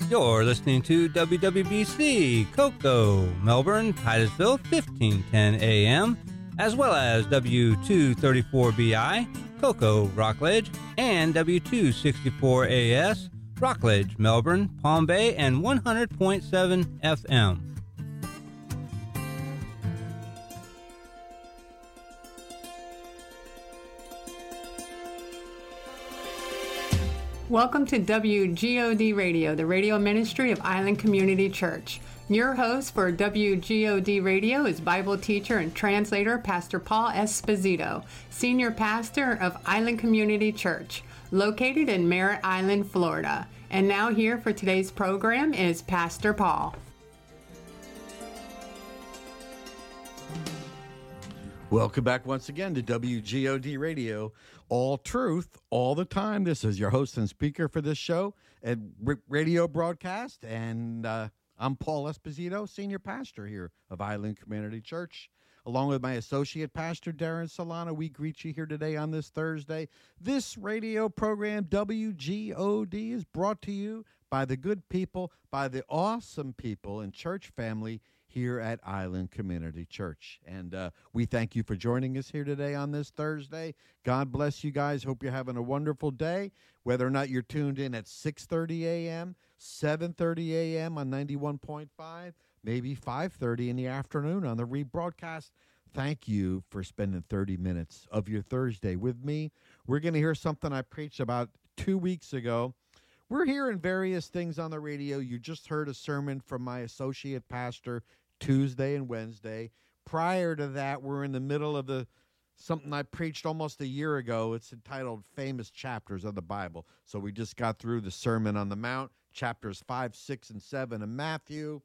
You're listening to WWBC, Cocoa, Melbourne, Titusville, 1510 AM, as well as W234BI, Cocoa, Rockledge, and W264AS, Rockledge, Melbourne, Palm Bay, and 100.7 FM. Welcome to WGOD Radio, the radio ministry of Island Community Church. Your host for WGOD Radio is Bible teacher and translator Pastor Paul Esposito, senior pastor of Island Community Church, located in Merritt Island, Florida. And now here for today's program is Pastor Paul. Welcome back once again to WGOD Radio, all truth, all the time. This is your host and speaker for this show and radio broadcast, and I'm Paul Esposito, senior pastor here of Island Community Church. Along with my associate pastor, Darren Solano, we greet you here today on this Thursday. This radio program, WGOD, is brought to you by the good people, by the awesome people and church family here at Island Community Church. And we thank you for joining us here today on this Thursday. God bless you guys. Hope you're having a wonderful day. Whether or not you're tuned in at 6:30 a.m., 7:30 a.m. on 91.5, maybe 5:30 in the afternoon on the rebroadcast, thank you for spending 30 minutes of your Thursday with me. We're going to hear something I preached about 2 weeks ago. We're hearing various things on the radio. You just heard a sermon from my associate pastor Tuesday and Wednesday. Prior to that, we're in the middle of something I preached almost a year ago. It's entitled Famous Chapters of the Bible. So we just got through the Sermon on the Mount, chapters 5, 6, and 7 of Matthew.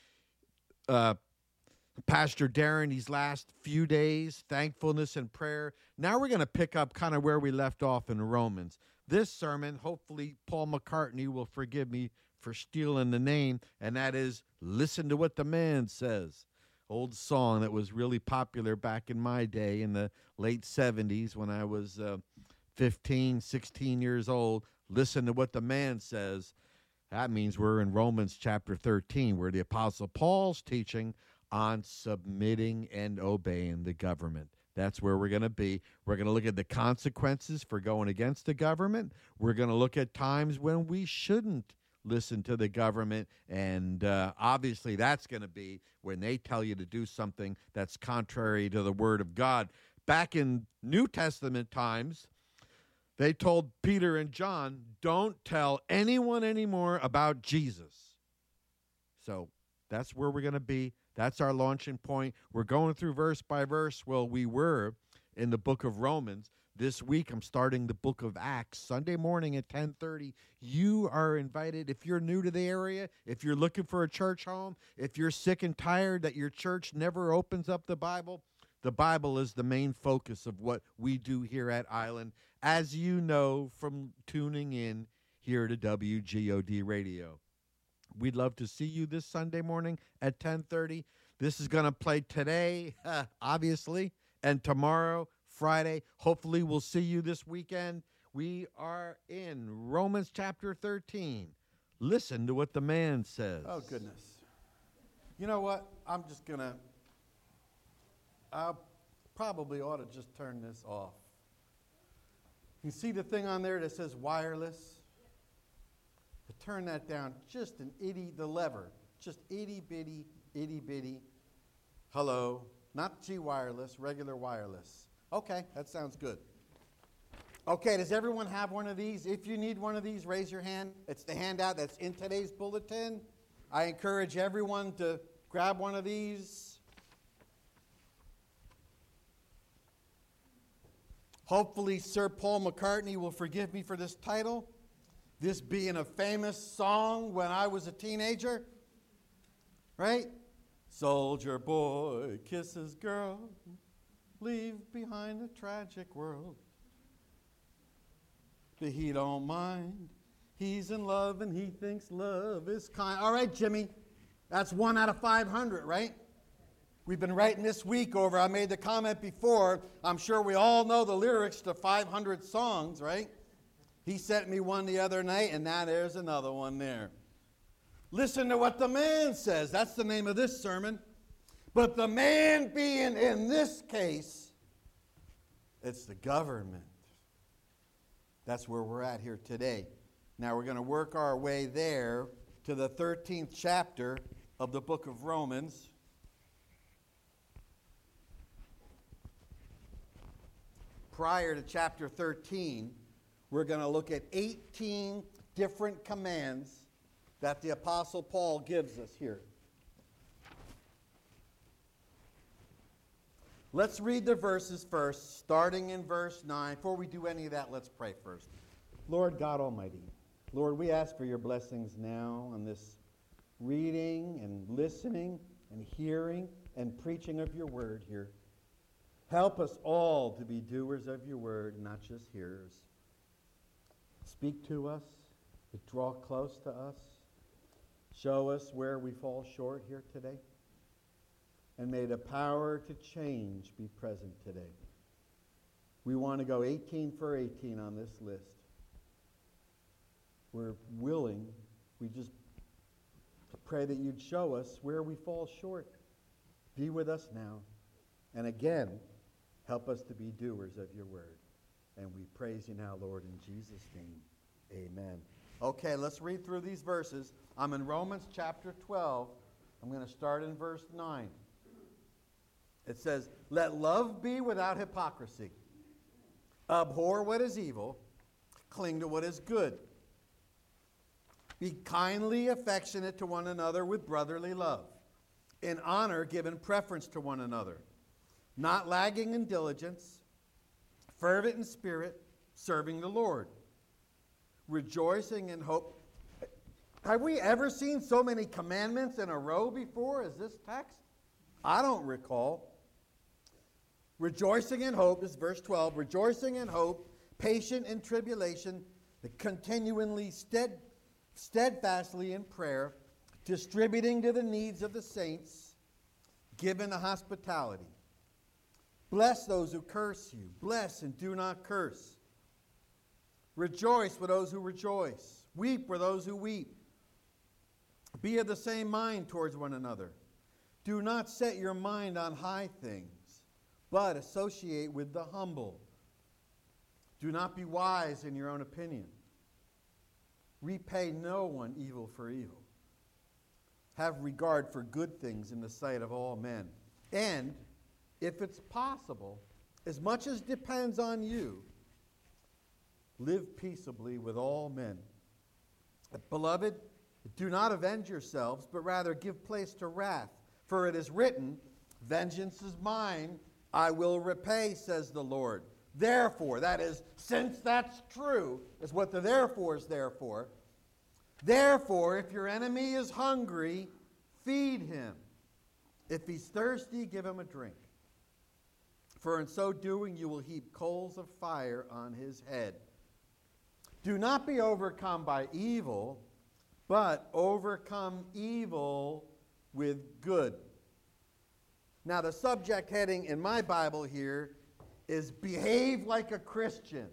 Pastor Darren, these last few days, thankfulness and prayer. Now we're going to pick up kind of where we left off in Romans. This sermon, hopefully Paul McCartney will forgive me for stealing the name, and that is Listen to What the Man Says. Old song that was really popular back in my day in the late 70s when I was 15, 16 years old. Listen to what the man says. That means we're in Romans chapter 13, where the Apostle Paul's teaching on submitting and obeying the government. That's where we're going to be. We're going to look at the consequences for going against the government. We're going to look at times when we shouldn't listen to the government, and obviously that's going to be when they tell you to do something that's contrary to the Word of God. Back in New Testament times, they told Peter and John, don't tell anyone anymore about Jesus. So that's where we're going to be. That's our launching point. We're going through verse by verse. Well, we were in the book of Romans. This week, I'm starting the book of Acts, Sunday morning at 10:30. You are invited. If you're new to the area, if you're looking for a church home, if you're sick and tired that your church never opens up the Bible is the main focus of what we do here at Island, as you know from tuning in here to WGOD Radio. We'd love to see you this Sunday morning at 10:30. This is going to play today, obviously, and tomorrow, Friday. Hopefully we'll see you this weekend. We are in Romans chapter 13. Listen to what the man says. Oh, goodness. You know what? I probably ought to just turn this off. You see the thing on there that says wireless? Turn that down just the lever, just itty bitty. Hello, not G wireless, regular wireless. Okay, that sounds good. Okay, does everyone have one of these? If you need one of these, raise your hand. It's the handout that's in today's bulletin. I encourage everyone to grab one of these. Hopefully, Sir Paul McCartney will forgive me for this title. This being a famous song when I was a teenager, right? Soldier boy kisses girl, leave behind a tragic world. But he don't mind, he's in love and he thinks love is kind. All right, Jimmy, that's 1 out of 500, right? We've been writing this week over, I made the comment before, I'm sure we all know the lyrics to 500 songs, right? He sent me one the other night, and now there's another one there. Listen to what the man says. That's the name of this sermon. But the man being, in this case, it's the government. That's where we're at here today. Now we're going to work our way there to the 13th chapter of the book of Romans. Prior to chapter 13, we're going to look at 18 different commands that the Apostle Paul gives us here. Let's read the verses first, starting in verse 9. Before we do any of that, let's pray first. Lord God Almighty, Lord, we ask for your blessings now on this reading and listening and hearing and preaching of your word here. Help us all to be doers of your word, not just hearers. Speak to us, draw close to us, show us where we fall short here today, and may the power to change be present today. We want to go 18 for 18 on this list. We're willing, we just pray that you'd show us where we fall short. Be with us now. And again, help us to be doers of your word. And we praise you now, Lord, in Jesus' name. Amen. Okay, let's read through these verses. I'm in Romans chapter 12. I'm going to start in verse 9. It says, "Let love be without hypocrisy. Abhor what is evil. Cling to what is good. Be kindly affectionate to one another with brotherly love. In honor, giving preference to one another. Not lagging in diligence. Fervent in spirit, serving the Lord. Rejoicing in hope." Have we ever seen so many commandments in a row before as this text? I don't recall. Rejoicing in hope, this is verse 12. Rejoicing in hope, patient in tribulation, continually steadfastly in prayer, distributing to the needs of the saints, given to hospitality. Bless those who curse you. Bless and do not curse. Rejoice with those who rejoice. Weep with those who weep. Be of the same mind towards one another. Do not set your mind on high things, but associate with the humble. Do not be wise in your own opinion. Repay no one evil for evil. Have regard for good things in the sight of all men. And, if it's possible, as much as depends on you, live peaceably with all men. Beloved, do not avenge yourselves, but rather give place to wrath. For it is written, "Vengeance is mine, I will repay, says the Lord." Therefore, that is, since that's true, is what the therefore is there for. Therefore, if your enemy is hungry, feed him. If he's thirsty, give him a drink. For in so doing, you will heap coals of fire on his head. Do not be overcome by evil, but overcome evil with good. Now, the subject heading in my Bible here is behave like a Christian.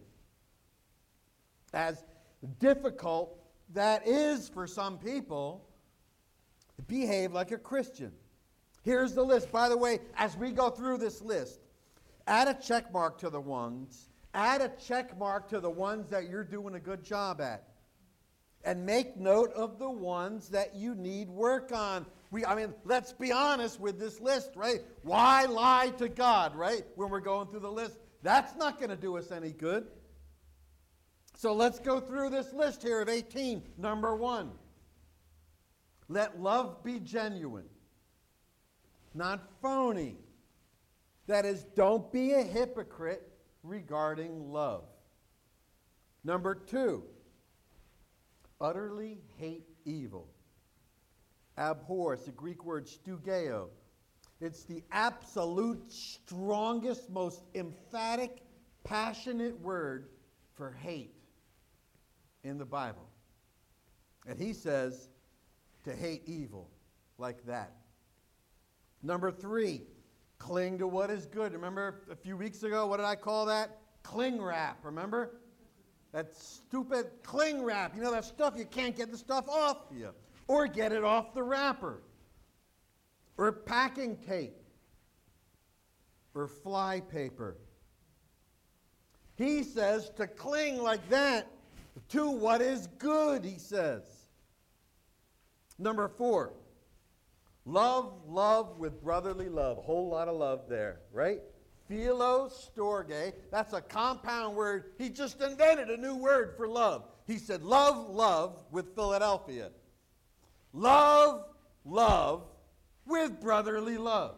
As difficult that is for some people, behave like a Christian. Here's the list. By the way, as we go through this list, add a check mark to the ones. Add a check mark to the ones that you're doing a good job at. And make note of the ones that you need work on. Let's be honest with this list, right? Why lie to God, right? When we're going through the list. That's not going to do us any good. So let's go through this list here of 18. Number 1. Let love be genuine, not phony. That is, don't be a hypocrite regarding love. Number 2, utterly hate evil. Abhor, it's the Greek word stugeo. It's the absolute strongest, most emphatic, passionate word for hate in the Bible. And he says to hate evil like that. Number 3, cling to what is good. Remember a few weeks ago, what did I call that? Cling wrap, remember? That stupid cling wrap. You know that stuff, you can't get the stuff off you. or get it off the wrapper, or packing tape, or fly paper. He says to cling like that to what is good, he says. Number 4, love with brotherly love. A whole lot of love there, right? Philos storge, that's a compound word. He just invented a new word for love. He said love with Philadelphia. Love with brotherly love.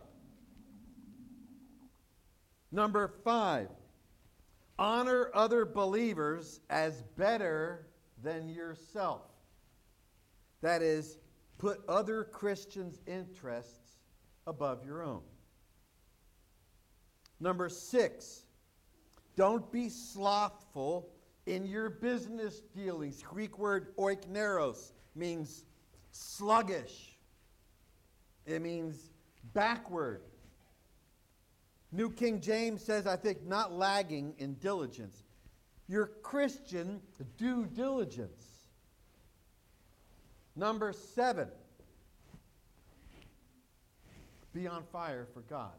Number 5, honor other believers as better than yourself. That is, put other Christians' interests above your own. Number 6, don't be slothful in your business dealings. Greek word oikneros means sluggish. It means backward. New King James says, I think, not lagging in diligence. Your Christian due diligence. Number 7, be on fire for God.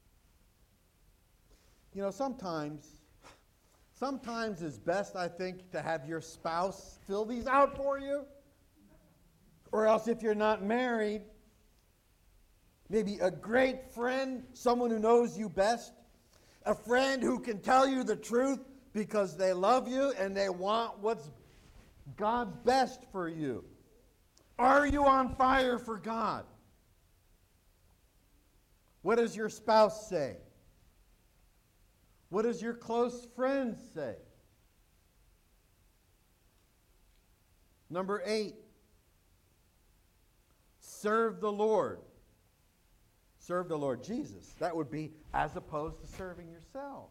You know, sometimes it's best, I think, to have your spouse fill these out for you. Or else, if you're not married, maybe a great friend, someone who knows you best, a friend who can tell you the truth because they love you and they want what's God's best for you. Are you on fire for God? What does your spouse say? What does your close friends say? Number 8, serve the Lord. Serve the Lord Jesus. That would be as opposed to serving yourself.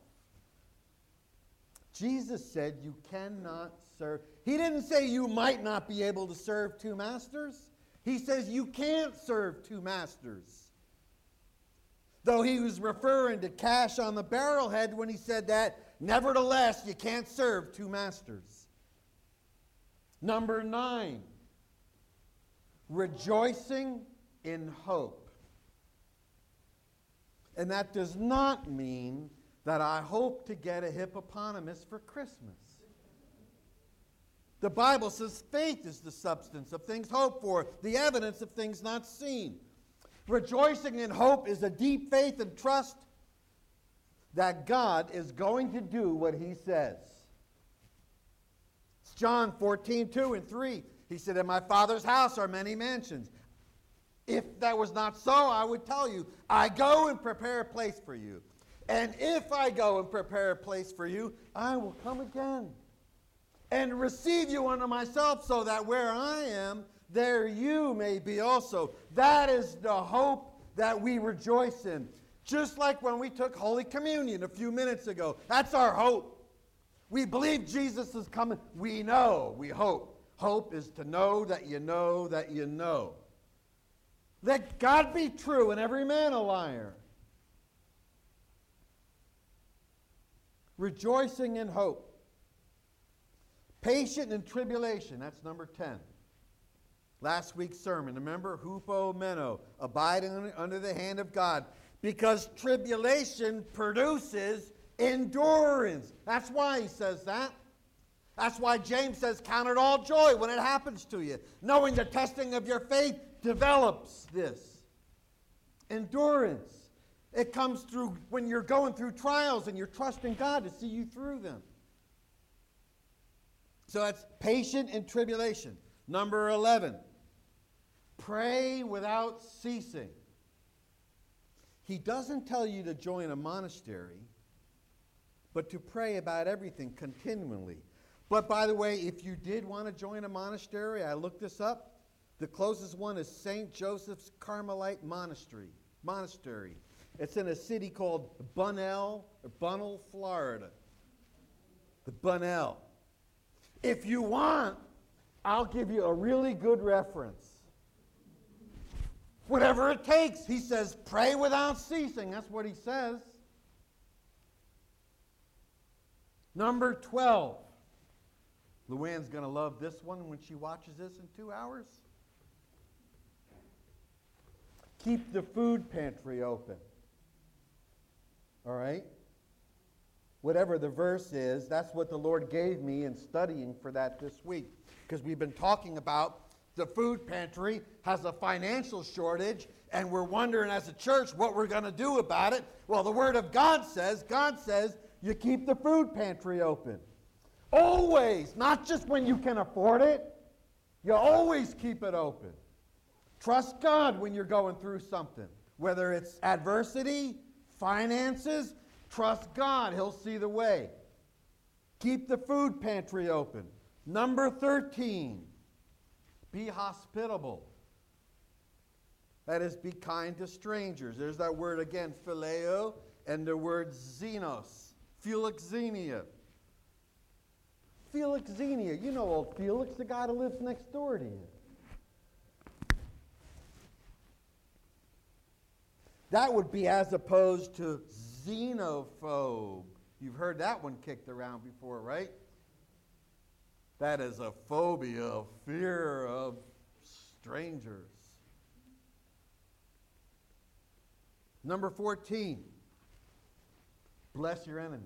Jesus said you cannot serve. He didn't say you might not be able to serve two masters. He says you can't serve two masters. Though he was referring to cash on the barrelhead when he said that, nevertheless, you can't serve two masters. Number 9, rejoicing in hope. And that does not mean that I hope to get a hippopotamus for Christmas. The Bible says faith is the substance of things hoped for, the evidence of things not seen. Rejoicing in hope is a deep faith and trust that God is going to do what he says. It's John 14:2 and 3. He said, in my Father's house are many mansions. If that was not so, I would tell you, I go and prepare a place for you. And if I go and prepare a place for you, I will come again and receive you unto myself, so that where I am, there you may be also. That is the hope that we rejoice in. Just like when we took Holy Communion a few minutes ago. That's our hope. We believe Jesus is coming. We know, we hope. Hope is to know that you know that you know. Let God be true and every man a liar. Rejoicing in hope. Patient in tribulation. That's number 10. Last week's sermon, remember? Hupomeno, abiding under the hand of God. Because tribulation produces endurance. That's why he says that. That's why James says, count it all joy when it happens to you. Knowing the testing of your faith develops this. Endurance. It comes through when you're going through trials and you're trusting God to see you through them. So that's patient in tribulation. Number 11. Pray without ceasing. He doesn't tell you to join a monastery, but to pray about everything continually. But by the way, if you did want to join a monastery, I looked this up. The closest one is St. Joseph's Carmelite Monastery. It's in a city called Bunnell, Florida. The Bunnell. If you want, I'll give you a really good reference. Whatever it takes, he says, pray without ceasing. That's what he says. Number 12. Luann's going to love this one when she watches this in 2 hours. Keep the food pantry open. All right? Whatever the verse is, that's what the Lord gave me in studying for that this week. Because we've been talking about the food pantry has a financial shortage, and we're wondering as a church what we're going to do about it. Well, the Word of God says you keep the food pantry open. Always, not just when you can afford it. You always keep it open. Trust God when you're going through something. Whether it's adversity, finances, trust God. He'll see the way. Keep the food pantry open. Number 13, be hospitable. That is, be kind to strangers. There's that word again, phileo, and the word xenos, philoxenia. Philoxenia. You know old Felix, the guy that lives next door to you. That would be as opposed to xenophobe. You've heard that one kicked around before, right? That is a phobia, a fear of strangers. Number 14, bless your enemies.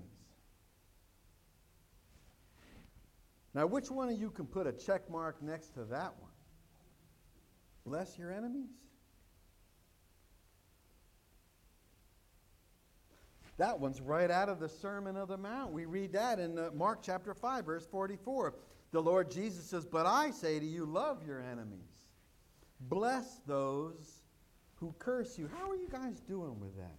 Now, which one of you can put a check mark next to that one? Bless your enemies? That one's right out of the Sermon on the Mount. We read that in Mark chapter 5, verse 44. The Lord Jesus says, "But I say to you, love your enemies. Bless those who curse you." How are you guys doing with that?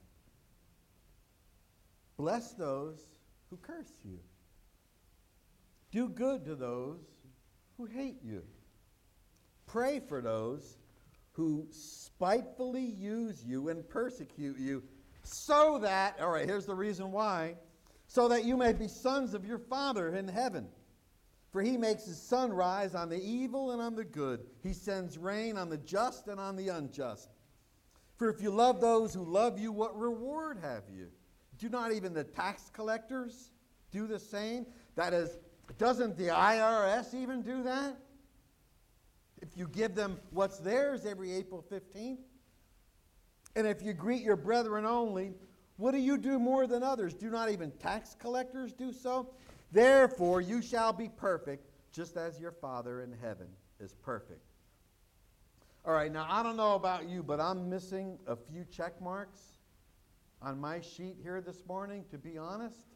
Bless those who curse you. Do good to those who hate you. Pray for those who spitefully use you and persecute you, so that, all right, here's the reason why, so that you may be sons of your Father in heaven. For he makes his sun rise on the evil and on the good. He sends rain on the just and on the unjust. For if you love those who love you, what reward have you? Do not even the tax collectors do the same? That is, doesn't the IRS even do that? If you give them what's theirs every April 15th? And if you greet your brethren only, what do you do more than others? Do not even tax collectors do so? Therefore you shall be perfect, just as your Father in heaven is perfect. All right, now I don't know about you, but I'm missing a few check marks on my sheet here this morning, to be honest.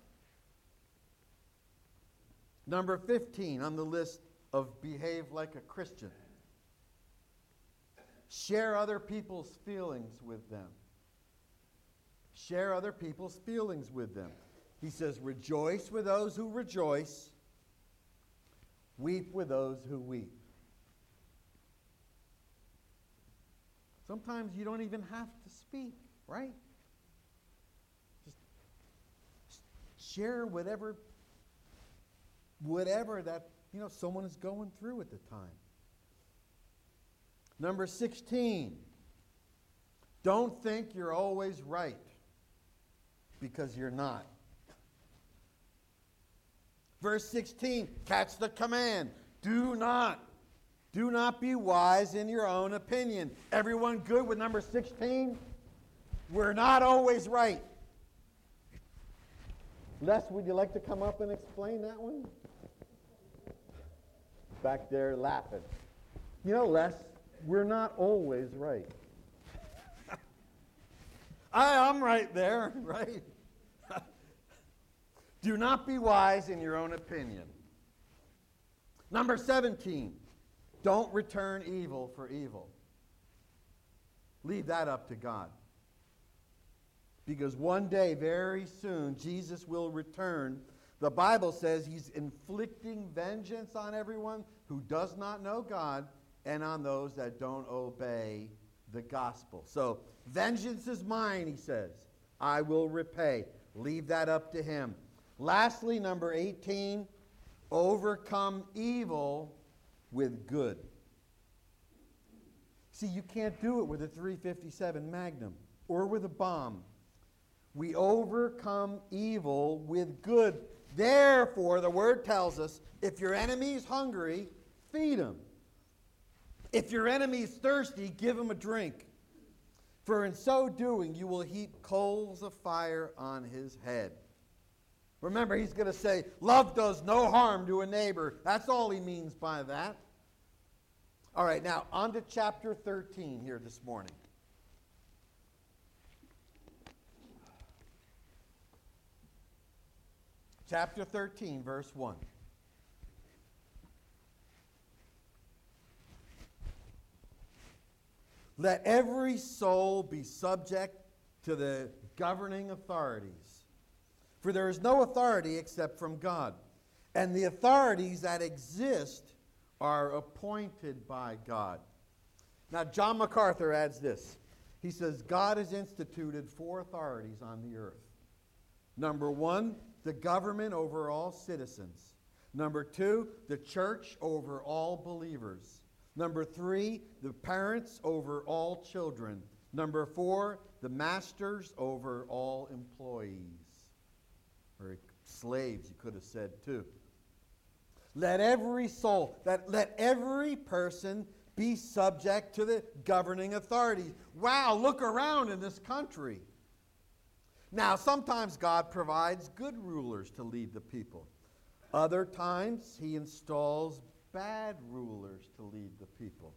Number 15 on the list of behave like a Christian. Share other people's feelings with them. Share other people's feelings with them. He says, rejoice with those who rejoice. Weep with those who weep. Sometimes you don't even have to speak, right? Just share whatever that, someone is going through at the time. Number 16, don't think you're always right, because you're not. Verse 16, catch the command. Do not be wise in your own opinion. Everyone good with number 16? We're not always right. Les, would you like to come up and explain that one? Back there laughing. Les, we're not always right. I'm right there, right? Do not be wise in your own opinion. Number 17, don't return evil for evil. Leave that up to God. Because one day, very soon, Jesus will return. The Bible says he's inflicting vengeance on everyone who does not know God and on those that don't obey the gospel. So, vengeance is mine, he says. I will repay. Leave that up to him. Lastly, number 18, overcome evil with good. See, you can't do it with a .357 Magnum or with a bomb. We overcome evil with good. Therefore, the word tells us, if your enemy is hungry, feed him. If your enemy is thirsty, give him a drink. For in so doing you will heap coals of fire on his head. Remember, he's going to say, love does no harm to a neighbor. That's all he means by that. All right, now on to chapter 13 here this morning. Chapter 13, verse 1. Let every soul be subject to the governing authorities. For there is no authority except from God. And the authorities that exist are appointed by God. Now, John MacArthur adds this. He says, God has instituted 4 authorities on the earth. Number 1, the government over all citizens. Number 2, the church over all believers. Number 3, the parents over all children. Number 4, the masters over all employees. Or slaves, you could have said too. Let every soul, let every person be subject to the governing authorities. Wow, look around in this country. Now, sometimes God provides good rulers to lead the people. Other times, he installs bad rulers to lead the people.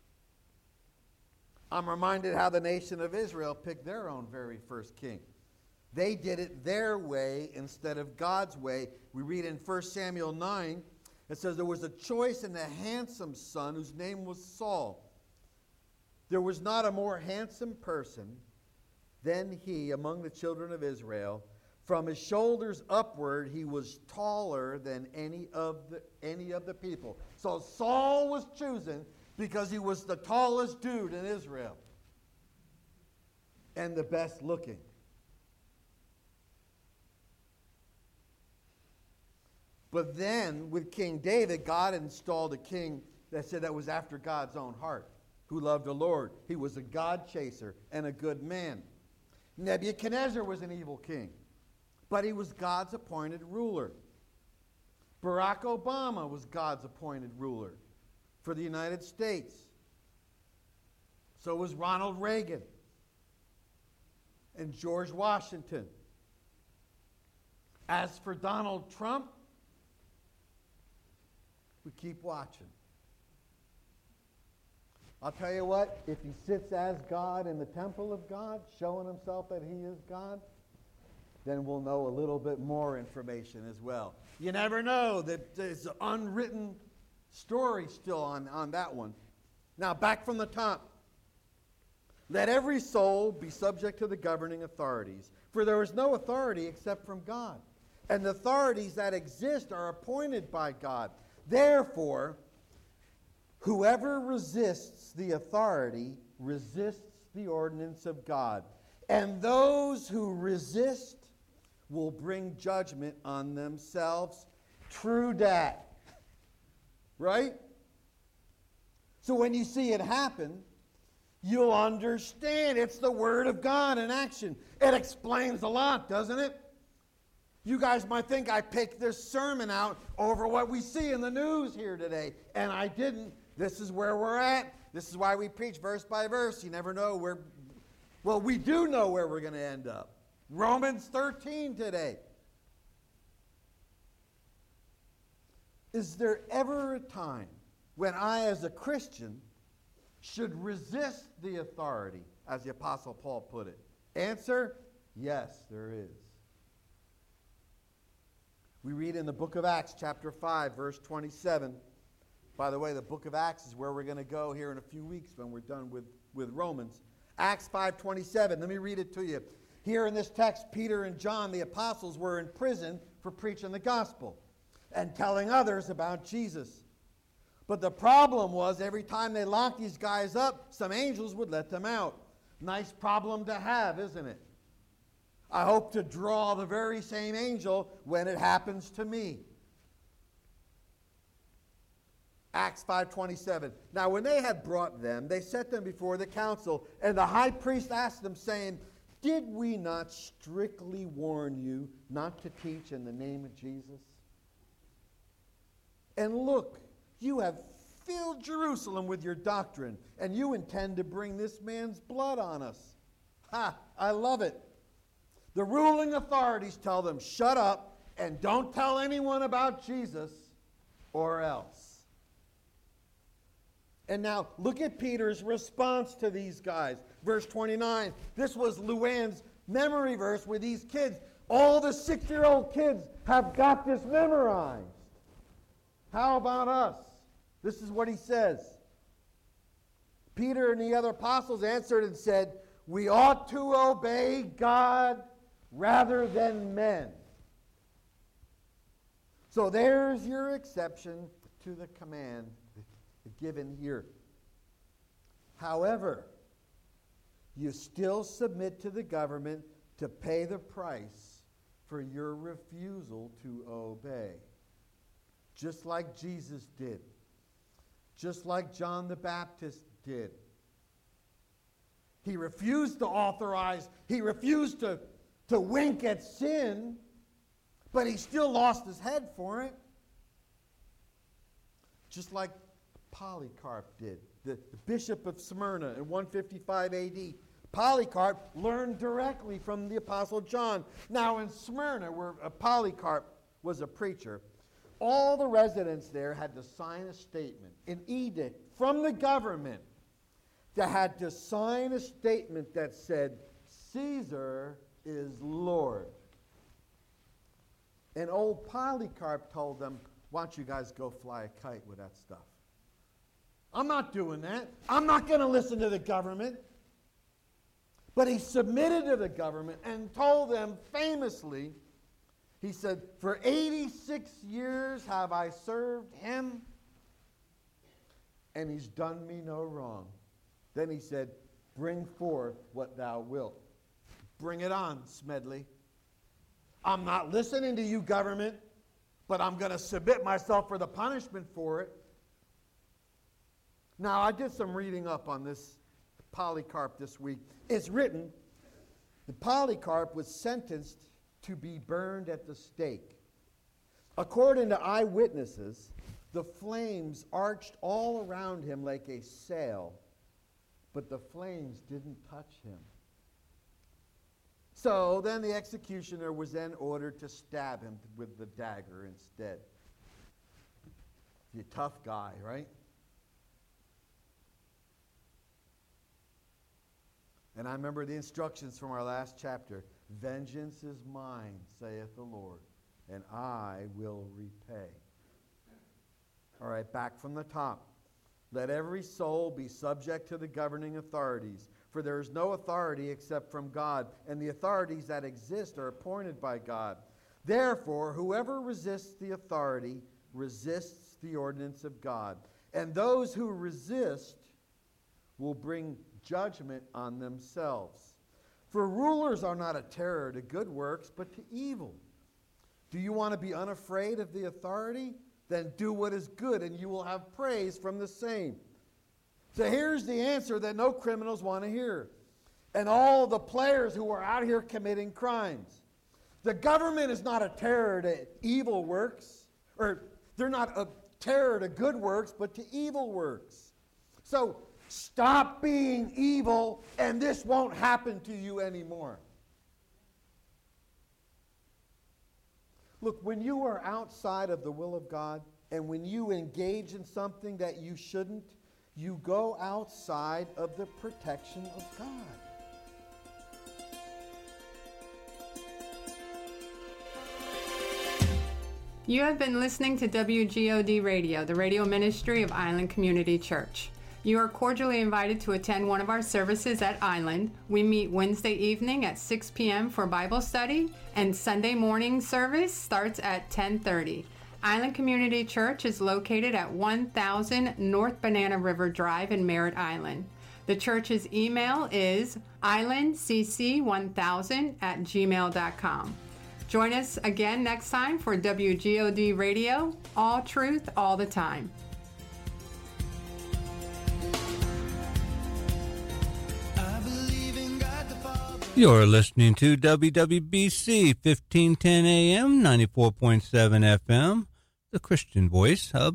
I'm reminded how the nation of Israel picked their own very first king. They did it their way instead of God's way. We read in 1 Samuel 9, it says, there was a choice and a handsome son whose name was Saul. There was not a more handsome person than he among the children of Israel. From his shoulders upward, he was taller than any of the people. So Saul was chosen because he was the tallest dude in Israel and the best looking. But then with King David, God installed a king that was after God's own heart, who loved the Lord. He was a God chaser and a good man. Nebuchadnezzar was an evil king, but he was God's appointed ruler. Barack Obama was God's appointed ruler for the United States. So was Ronald Reagan and George Washington. As for Donald Trump, we keep watching. I'll tell you what, if he sits as God in the temple of God, showing himself that he is God, then we'll know a little bit more information as well. You never know. That there's an unwritten story still on that one. Now, back from the top. Let every soul be subject to the governing authorities, for there is no authority except from God. And the authorities that exist are appointed by God. Therefore, whoever resists the authority resists the ordinance of God. And those who resist will bring judgment on themselves. True that. Right? So when you see it happen, you'll understand it's the Word of God in action. It explains a lot, doesn't it? You guys might think I picked this sermon out over what we see in the news here today, and I didn't. This is where we're at. This is why we preach verse by verse. You never know where. Well, we do know where we're going to end up. Romans 13 today. Is there ever a time when I, as a Christian, should resist the authority, as the Apostle Paul put it? Answer, yes, there is. We read in the book of Acts, chapter 5, verse 27. By the way, the book of Acts is where we're going to go here in a few weeks when we're done with Romans. Acts 5:27. Let me read it to you. Here in this text, Peter and John, the apostles, were in prison for preaching the gospel and telling others about Jesus. But the problem was every time they locked these guys up, some angels would let them out. Nice problem to have, isn't it? I hope to draw the very same angel when it happens to me. Acts 5:27. Now when they had brought them, they set them before the council, and the high priest asked them, saying, did we not strictly warn you not to teach in the name of Jesus? And look, you have filled Jerusalem with your doctrine, and you intend to bring this man's blood on us. I love it. The ruling authorities tell them, shut up and don't tell anyone about Jesus or else. And now look at Peter's response to these guys. Verse 29. This was Luann's memory verse with these kids. All the 6-year-old kids have got this memorized. How about us? This is what he says. Peter and the other apostles answered and said, we ought to obey God rather than men. So there's your exception to the command given here. However, you still submit to the government to pay the price for your refusal to obey. Just like Jesus did. Just like John the Baptist did. He refused to authorize, he refused to wink at sin, but he still lost his head for it. Just like Polycarp did, the bishop of Smyrna in 155 AD. Polycarp learned directly from the Apostle John. Now in Smyrna, where Polycarp was a preacher, all the residents there had to sign a statement, an edict from the government that had to sign a statement that said, Caesar is Lord. And old Polycarp told them, why don't you guys go fly a kite with that stuff? I'm not doing that. I'm not going to listen to the government. But he submitted to the government and told them famously, he said, for 86 years have I served him, and he's done me no wrong. Then he said, bring forth what thou wilt. Bring it on, Smedley. I'm not listening to you, government, but I'm going to submit myself for the punishment for it. Now, I did some reading up on this Polycarp this week. It's written, the Polycarp was sentenced to be burned at the stake. According to eyewitnesses, the flames arched all around him like a sail, but the flames didn't touch him. So then the executioner was then ordered to stab him with the dagger instead. You're a tough guy, right? And I remember the instructions from our last chapter. Vengeance is mine, saith the Lord, and I will repay. All right, back from the top. Let every soul be subject to the governing authorities, for there is no authority except from God, and the authorities that exist are appointed by God. Therefore, whoever resists the authority resists the ordinance of God, and those who resist will bring judgment on themselves. For rulers are not a terror to good works, but to evil. Do you want to be unafraid of the authority? Then do what is good, and you will have praise from the same. So here's the answer that no criminals want to hear. And all the players who are out here committing crimes. The government is not a terror to evil works, or they're not a terror to good works, but to evil works. So stop being evil, and this won't happen to you anymore. Look, when you are outside of the will of God, and when you engage in something that you shouldn't, you go outside of the protection of God. You have been listening to WGOD Radio, the radio ministry of Island Community Church. You are cordially invited to attend one of our services at Island. We meet Wednesday evening at 6 p.m. for Bible study, and Sunday morning service starts at 10:30. Island Community Church is located at 1000 North Banana River Drive in Merritt Island. The church's email is islandcc1000@gmail.com. Join us again next time for WGOD Radio, all truth, all the time. You're listening to WWBC 1510 AM, 94.7 FM, the Christian Voice of